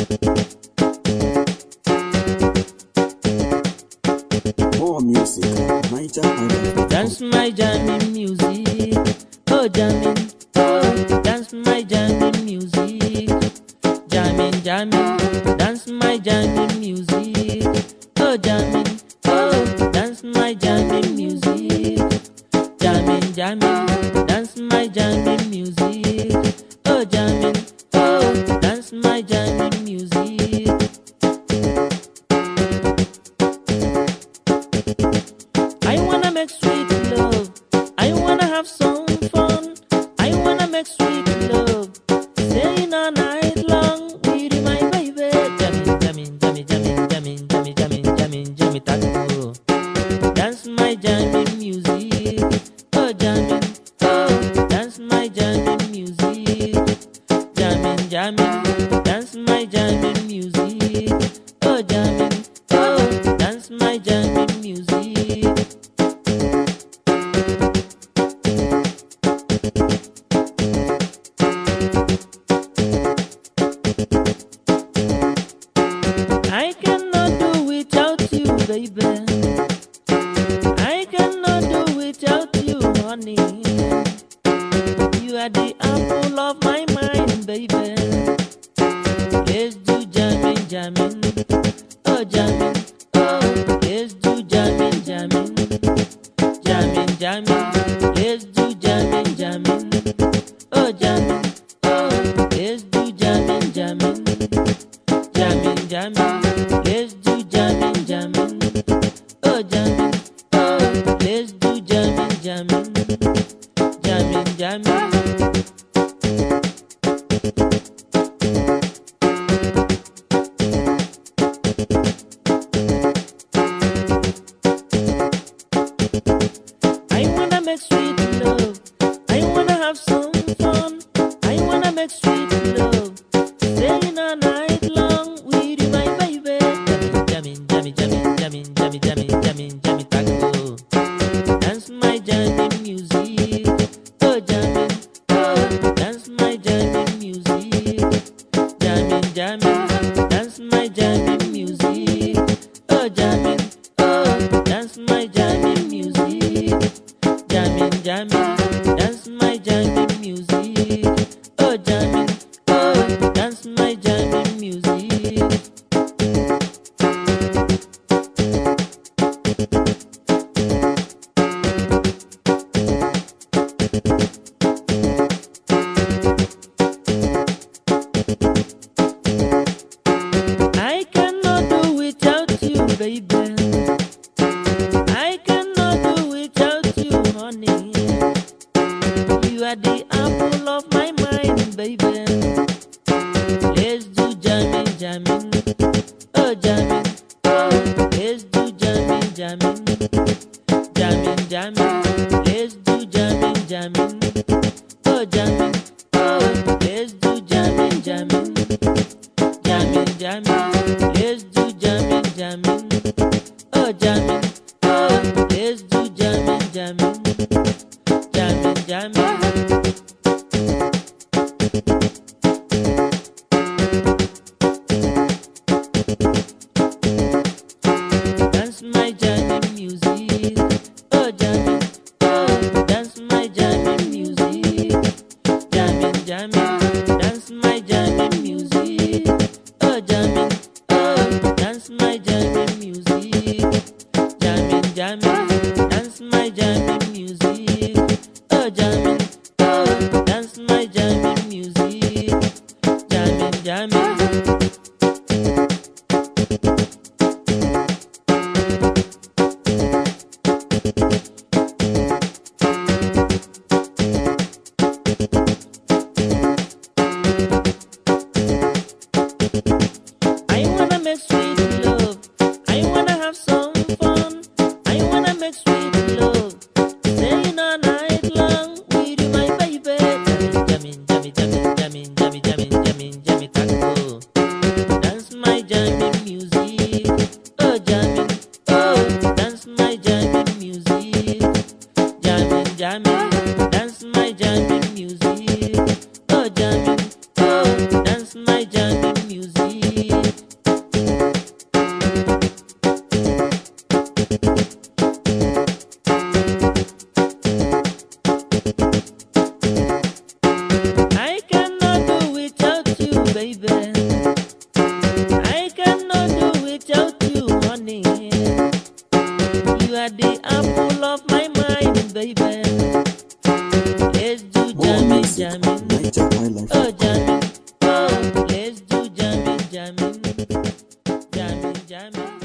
More music at Niger Island. Dance my jamming music, oh jamming, oh dance my jamming music, jamming, jamming, dance my jamming music, oh jamming, oh dance my jamming music, jamming, jamming, dance my jamming music, oh jamming, oh dance my jamming music. I wanna make sweet love. I wanna have some fun. I wanna make sweet love. Staying all night long with my baby. Jamming, jamming, jamming, jamming, jamming, jamming, jamming, jamming, jamming, tango. Dance my jamming music. Oh, jamming. Oh, dance my jamming music. Jamming, jamming. Dance my jamming music. Oh, jamming. Oh, dance my jamming music. I cannot do without you, baby. I cannot do without you, honey. You are the apple of my mind, baby. Let's do jamming, jamming. Oh, jamming. Oh, let's do jamming, jamming. Jamming, jamming. Let's do jamming, jamming. Oh, jamming. Oh, let's do jamming, jamming. Jamming, jamming. Let's do jamming, jamming. Oh, jamming. Oh, let's do jamming, jamming. Jamming, jamming. I wanna make sweet love. I wanna have some fun. I wanna make sweet love. Staying all night long with you, my baby. Jamming, jamming, jamming, jamming, jamming, jamming, jamming, jamming, tango. Dance my jamming music. Oh, jamming. Oh, dance my jamming music. Jamming, jamming. Dance my jamming music. Oh, jamming. Oh, dance my jamming music. Jamming, jamming. Dance my jamming music. Oh, jamming. Oh, dance my jamming music. I cannot do without you, baby. I cannot do without you, honey. You are the apple of my mind, baby. Let's do jamming, jamming. Oh, jamming. Oh, let's do jamming, jamming. Jamming, jamming. Let's do jamming, jamming. Oh, jamming. Oh, let's do jamming, jamming. Jamming, jamming. Let's do jamming, jamming. Oh, jamming. Oh, let's do jamming, jamming. Jamming, jamming. Dance my jamming music. Oh, jamming. Oh, dance my jamming music. Jamming, jamming. Dance my jamming music. Oh, jamming. Oh, dance my jamming music. Jamming, jamming. Dance my jamming music. Oh, jamming. Oh, dance my jamming music. Jamming, jamming. I wanna make sweet love. I wanna have some fun. I wanna make sweet love. Staying all night long with you, my baby. Jamming, jamming, jamming, jamming, jamming, jamming, jamming, jamming, tango. jamming. Niger Highlife. Oh, jamming. Oh, let's do jamming, jamming. Jamming, jamming.